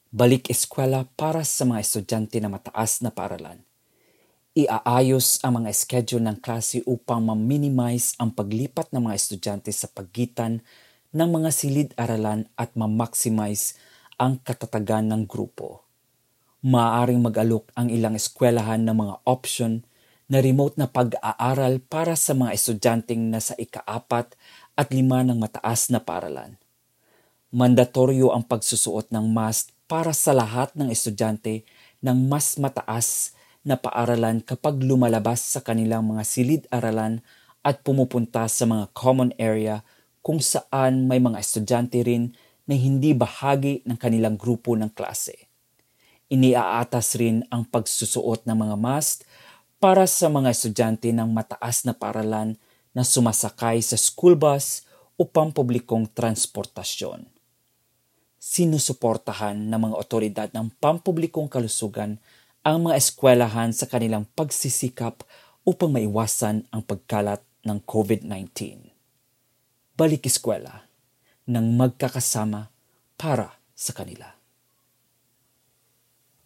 Balik eskwela para sa mga estudyante na mataas na paaralan. Iaayos ang mga schedule ng klase upang ma-minimize ang paglipat ng mga estudyante sa pagitan ng mga silid-aralan at ma-maximize ang katatagan ng grupo. Maaaring mag-alok ang ilang eskwelahan ng mga option na remote na pag-aaral para sa mga estudyanteng nasa ika-4 at 5 ng mataas na paaralan. Mandatoryo ang pagsusuot ng mask para sa lahat ng estudyante ng mas mataas na paaralan kapag lumalabas sa kanilang mga silid-aralan at pumupunta sa mga common area kung saan may mga estudyante rin na hindi bahagi ng kanilang grupo ng klase. Iniaatas rin ang pagsusuot ng mga mask para sa mga estudyante ng mataas na paaralan na sumasakay sa school bus o pampublikong transportasyon. Sinusuportahan ng mga otoridad ng pampublikong kalusugan ang mga eskwelahan sa kanilang pagsisikap upang maiwasan ang pagkalat ng COVID-19. Balik eskwela ng magkakasama para sa kanila.